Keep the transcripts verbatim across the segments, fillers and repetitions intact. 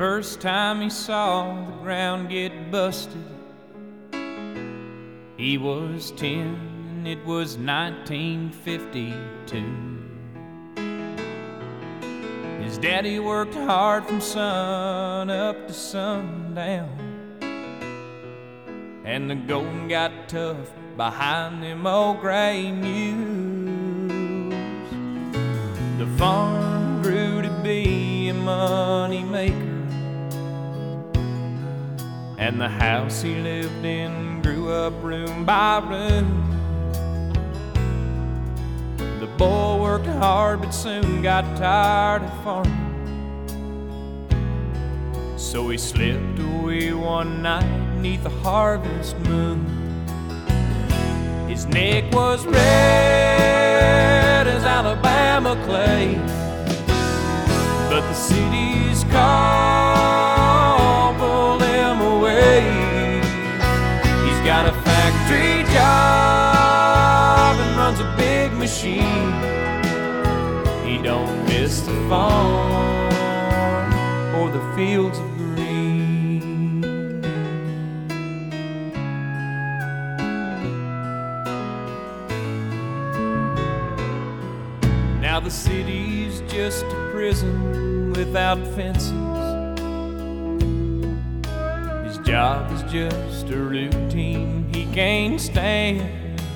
first time he saw the ground get busted, he was ten and it was nineteen fifty-two. His daddy worked hard from sun up to sundown, and the going got tough behind them old gray mules. The farm grew to be a money maker, and the house he lived in grew up room by room. The boy worked hard but soon got tired of farming, so he slipped away one night neath the harvest moon. His neck was red as Alabama clay, but the city's call pulled him away. He's got a factory job and runs a big machine. He don't miss the farm or the fields of green. Now the city's just a prison without fences. His job is just a routine he can't stand,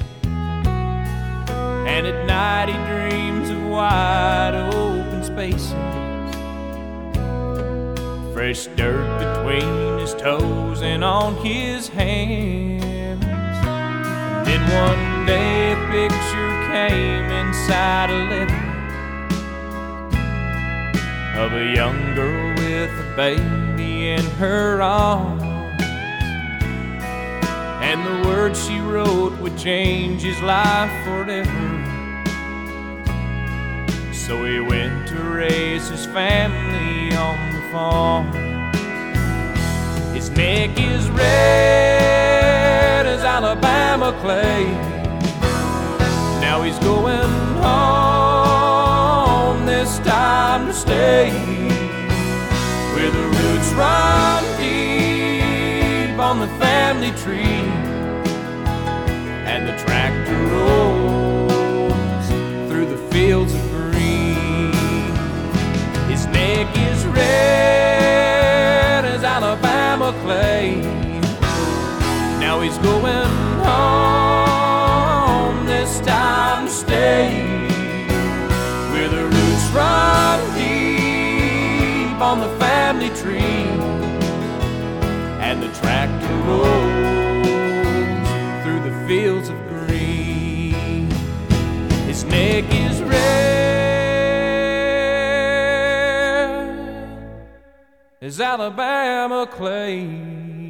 and at night he dreams of wide open spaces, fresh dirt between his toes and on his hands. And then one day a picture came inside a letter of a young girl with a baby in her arms, and the words she wrote would change his life forever. So he went to raise his family on the farm. His neck is red as Alabama clay. Now he's going home, this time to stay, where the roots run deep on the family tree, and the tractor rolls through the fields of green. His neck is red as Alabama clay. Now he's going home, this time to stay, where the roots run deep on the family tree, and the tractor rolls through the fields of green. His neck is red as Alabama clay.